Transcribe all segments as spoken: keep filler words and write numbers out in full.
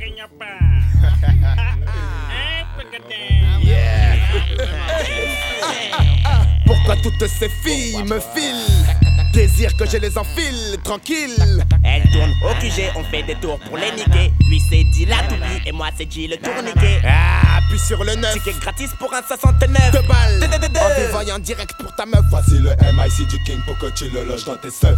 Pourquoi toutes ces filles me filent? Désir que je les enfile, tranquille. Elle tourne au Q G, on fait des tours pour les niquer. Lui c'est dit la toupie et moi c'est dit le tourniquet. Ah, puis sur le neuf, ticket gratis pour un soixante-neuf. Deux balles, en vivant en direct pour ta meuf. Voici le M I C du King pour que tu le loges dans tes seufs.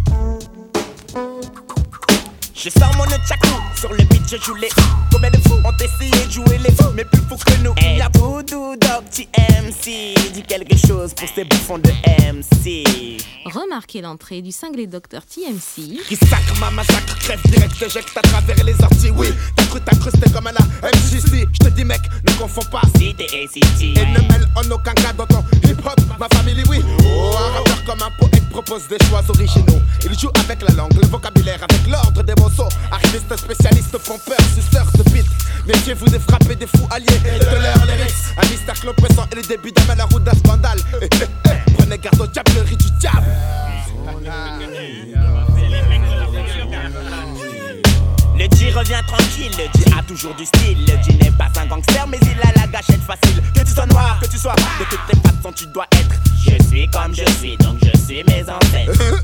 Je sors mon nunchaku, sur le beat je joue les fous. Combien de fous ont essayé de jouer les fous, mais plus fous que nous. Hey. Y'a Voodoo Dog T M C, dis quelque chose pour ces bouffons de M C. Remarquez l'entrée du cinglé docteur T M C. Qui sacre ma massacre, crève direct, éjecte à travers les orties. Oui, t'as cru t'as cru c'était comme un M C C. J'te dis mec, ne confonds pas C D A C T. Et ne mêle en aucun cas dans ton hip-hop, ma famille oui. Oh, un rappeur comme un poète propose des choix originaux. Il joue avec la langue, le vocabulaire, avec l'ordre des mots. Arriviste, spécialiste, pompeur, suceur de beat. Méfiez-vous des frappés, des fous alliés et de leurs lyrics. Un mystère présent et le début d'un mal à route d'un scandale. Eh, eh, eh, prenez garde au diablerie du diable. Le G revient tranquille, le G a toujours du style. Le G n'est pas un gangster, mais il a la gâchette facile. Que tu sois noir, que tu sois de toutes tes façons, tu dois être. Je suis comme je suis, donc je suis mes ancêtres.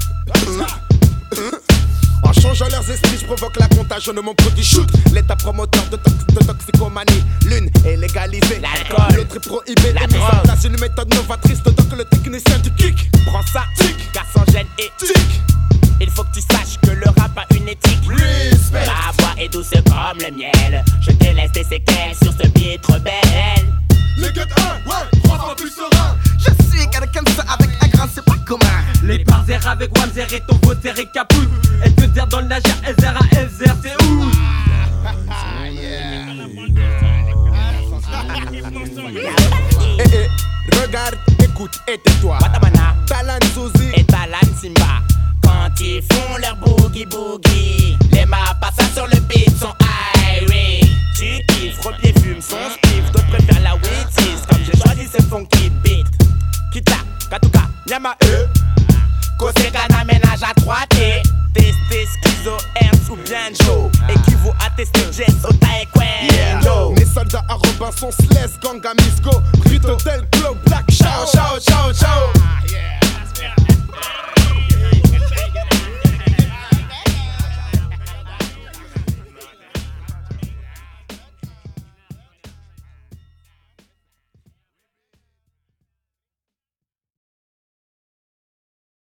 En changeant leurs esprits, je provoque la contagion de mon produit shoot. L'état promoteur de, tox de toxicomanie. L'une est légalisée, l'alcool, l'autre est prohibé. La mise en place une méthode novatrice de que le technicien du kick. Prends ça, tic, car sans gêne et tic. Il faut que tu saches que le rap a une éthique. Respect. Ma voix est douce comme le miel. Je te laisse des séquelles sur ce beat rebelle. Les gars, un, ouais, trois fois plus serein. Je suis quelqu'un de ça avec un grain, c'est pas commun. Les parzer avec Wamzer et ton voter et Capoul. Elle te dire dans le nageur, S R A S R, c'est où? Eh eh, regarde, écoute et tais-toi. Watamana, Talan Suzy et Talan Simba. Quand ils font leur boogie boogie, les maps passent sur le beat sont irie. Tu kiffes, repied fume son spiff. D'autres préfèrent la Wheaties, comme j'ai choisi ce funky beat. Kita, Katuka, Nyama E. Kose Kana ménage à trois T. Tester schizo, Ernst ou bien Joe. Équivaut à tester Jess au Taekwondo. Mes soldats à Robinson, Sless, gang à Misco. Brut